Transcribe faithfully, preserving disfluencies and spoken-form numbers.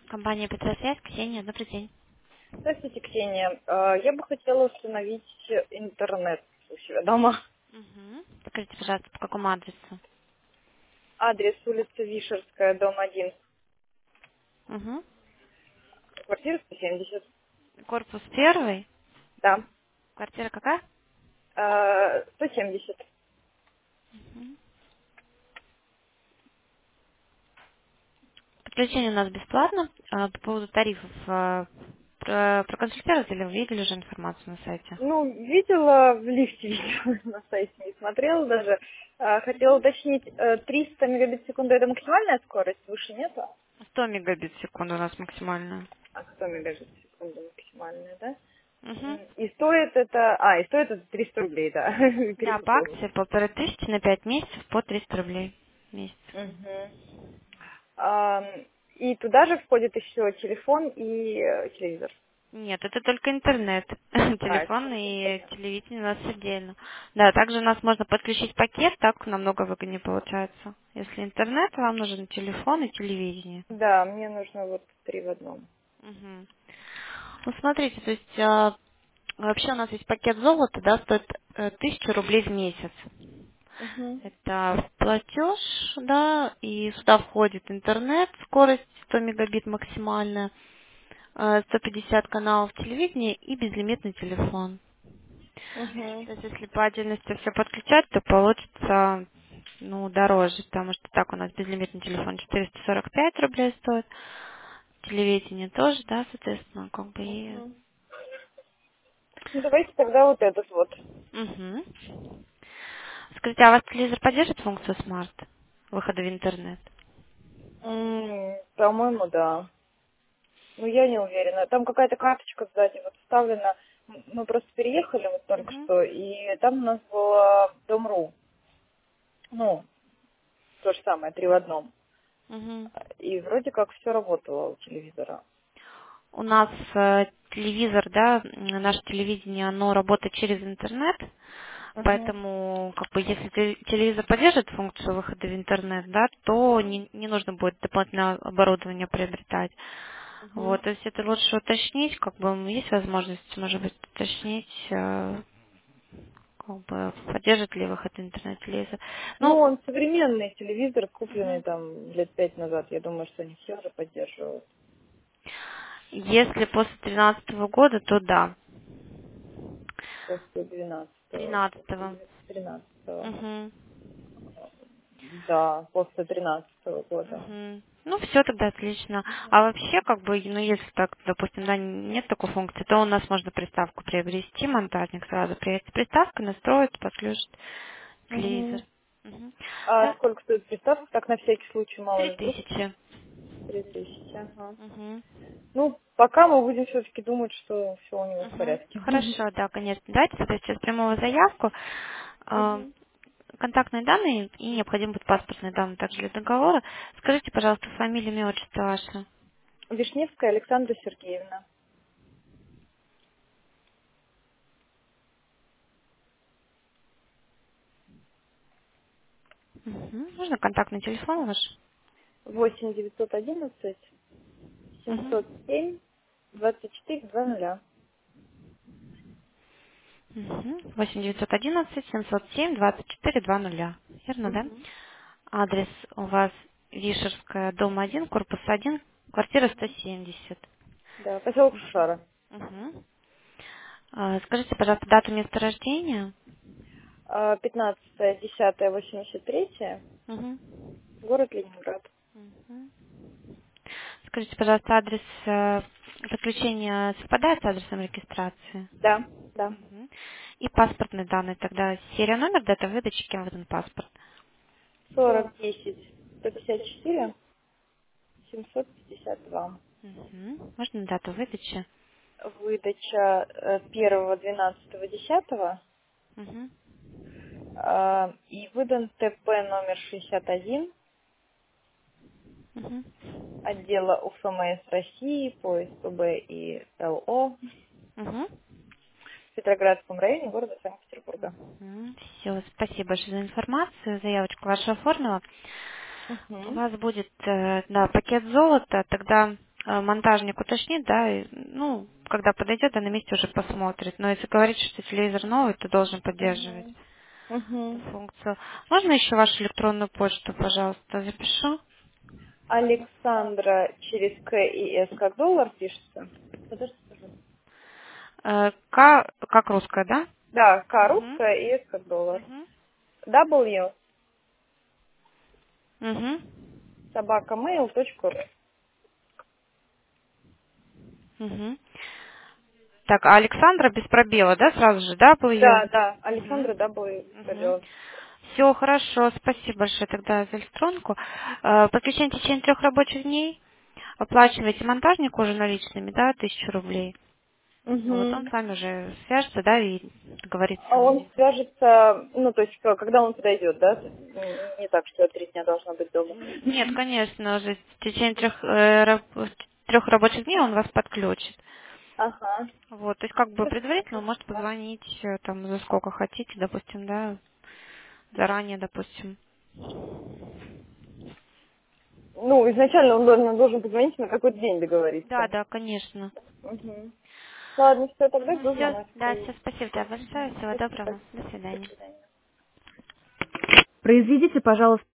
Компания Петросвязь, Ксения, добрый день. Здравствуйте, Ксения. Э, Я бы хотела установить интернет у себя дома. Угу. Скажите, пожалуйста, по какому адресу? Адрес улица Вишерская, дом один, Угу. квартира сто семьдесят. Корпус первый. Да. Квартира какая? Э, сто семьдесят. Мгм. Подключение у нас бесплатно. А, По поводу тарифов а, про- проконсультировать или вы видели уже информацию на сайте? Ну, видела в лифте, видела на сайте, не смотрела даже. Э, Хотела уточнить, э, триста мегабит в секунду это максимальная скорость, выше нету? сто мегабит в секунду у нас максимально. А сто мегабит в секунду максимальная, да? Угу. М, И стоит это... А, и стоит это триста рублей, да. Да, по Перепутала. акции полторы тысячи на пять месяцев по триста рублей в месяц. Мгм. Ам, И туда же входит еще телефон и э, телевизор. Нет, это только интернет. А, это Телефон только и интернет. телевидение у нас отдельно. Да, также у нас можно подключить пакет, так намного выгоднее получается. Если интернет, вам нужен телефон и телевидение. Да, мне нужно вот три в одном. Мгм. Ну, смотрите, то есть а, вообще у нас есть пакет золота, да, стоит э, тысячу рублей в месяц. Угу. Это платеж, да, и сюда входит интернет, скорость сто мегабит максимальная, э, сто пятьдесят каналов телевидения и безлимитный телефон. Угу. То есть, если по отдельности все подключать, то получится, ну, дороже, потому что так у нас безлимитный телефон четыреста сорок пять рублей стоит, телевидение тоже, да, соответственно, как бы и... Угу. Ну, давайте тогда вот этот вот. Мгм. Скажите, а у вас телевизор поддержит функцию смарт, выхода в интернет? М, По-моему, да. Ну, я не уверена. Там какая-то карточка сзади вот вставлена. М, Мы просто переехали вот только Мгм. что, и там у нас было Дом.ру. Ну, то же самое, три в одном. Мгм. И вроде как все работало у телевизора. У нас э, телевизор, да, м, наше телевидение, оно работает через интернет, Угу. поэтому, как бы, если те- телевизор поддержит функцию выхода в интернет, да, то не, не нужно будет дополнительное оборудование приобретать. Угу. Вот, то есть это лучше уточнить, как бы, м, есть возможность, может быть, уточнить, э, как бы, поддержит ли выход в интернет телевизор. Ну, Ну, он современный телевизор, купленный мгм. там лет пять назад. Я думаю, что они все уже поддерживают. Если после тринадцатого года, то да, После двенадцатого, тринадцатого. после тринадцатого. Мгм. Да, после тринадцатого года. Мгм. Ну, все тогда отлично. А вообще, как бы, ну, если так, допустим, да, нет такой функции, то у нас можно приставку приобрести, монтажник сразу приедет с приставкой, настроит, подключит телевизор. Угу. Мгм. А Да, сколько стоит приставка? Так на всякий случай, мало три ли вдруг. тысячи. Три тысячи, ага. Мгм. Ну, пока мы будем все-таки думать, что все у него в Мгм. порядке. Хорошо, да, конечно. Давайте тогда сейчас прямую заявку, а, Угу. контактные данные и необходимы будут паспортные данные также для договора. Скажите, пожалуйста, фамилия, имя, отчество ваше. Вишневская Александра Сергеевна. Мгм. Можно контактный телефон ваш? Восемь девятьсот одиннадцать Мгм. семьсот семь двадцать четыре два нуля. Мгм. восемь девятьсот одиннадцать семьсот семь двадцать четыре два нуля. Верно, да? Угу. Адрес у вас Вишерская, дом один, корпус один, квартира сто семьдесят. Да, поселок Мгм. Шушара. Мгм. А, Скажите, пожалуйста, дату места рождения. А, пятнадцатое десятое восемьдесят третье, Мгм. город Ленинград. Мгм. Скажите, пожалуйста, адрес э, подключения совпадает с адресом регистрации? Да, да. Мгм. И паспортные данные. Тогда серия, номер, дата выдачи, кем выдан паспорт. сорок десять сто пятьдесят четыре семьсот пятьдесят два. Мгм. Можно дату выдачи? Выдача э, первого двенадцатого десятого Мгм. э, и выдан ТП номер шестьдесят один Мгм. отдела УФМС России по СПБ и ЛО Мгм. в Петроградском районе города Санкт-Петербурга. Все, спасибо большое за информацию. Заявочку вашу оформила. У Угу. вас будет э, да, пакет золота. Тогда э, монтажник уточнит, да, и, ну, когда подойдет, а на месте уже посмотрит. Но если говорить, что телевизор новый, то должен поддерживать Угу. эту Угу. функцию. Можно еще вашу электронную почту, пожалуйста, запишу? Александра через К и С как доллар пишется? Подожди, пожалуйста. Э, К, как русская, да? Да, К Угу. русская и С как доллар. Угу. W Угу. собака mail точка ру. Угу. Так, а Александра без пробела, да, сразу же, да, был ее? Да, да, Угу. Александра W Угу. пробел. Все хорошо, спасибо большое тогда за электронку. Э, Подключение в течение трех рабочих дней. Оплачиваете монтажнику уже наличными, да, тысячу рублей. Вот он Угу. с вами уже свяжется, да, и А договорится. он свяжется, ну, то есть, к- когда он подойдет, да? То есть, м, не так, что я три дня должна быть дома. Нет, конечно же, в течение трех, э, раб- трех рабочих дней он вас подключит. Ага. Вот, то есть как бы Хорошо. предварительно вы можете позвонить э, там за сколько хотите, допустим, да, заранее, допустим. Ну, изначально он должен, должен позвонить, на какой день Да, договориться. да, конечно. Угу. Ладно, все, тогда жду Все, звоночка. да, все, спасибо, да, большое, всего Спасибо. доброго, до До свидания. свидания. Произведите, пожалуйста,